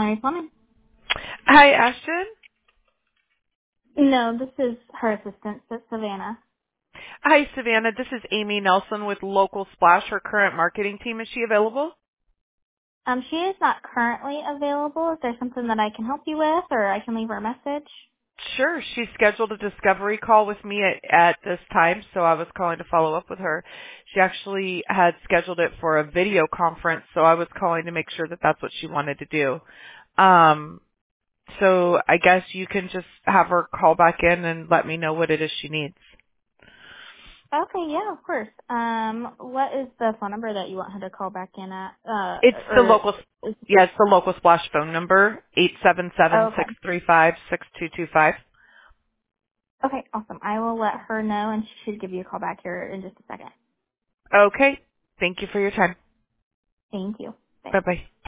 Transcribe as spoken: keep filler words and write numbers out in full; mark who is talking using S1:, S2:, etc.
S1: Culinary Plumbing.
S2: Hi, Ashton.
S1: No, this is her assistant, so Savannah.
S2: Hi, Savannah. This is Amy Nelson with Local Splash, her current marketing team. Is she available?
S1: Um, she is not currently available. Is there something that I can help you with, or I can leave her a message?
S2: Sure. She scheduled a discovery call with me at, at this time, so I was calling to follow up with her. She actually had scheduled it for a video conference, so I was calling to make sure that that's what she wanted to do. Um, so I guess you can just have her call back in and let me know what it is she needs.
S1: Okay, yeah, of course. Um, what is the phone number that you want her to call back in at? Uh,
S2: It's the
S1: or
S2: local,
S1: is,
S2: yeah, it's the local splash phone number, eight seven
S1: oh,
S2: seven,
S1: okay.
S2: six three five, six two two five.
S1: Okay, awesome. I will let her know, and she should give you a call back here in just a second.
S2: Okay. Thank you for your time.
S1: Thank you. Bye.
S2: Bye-bye.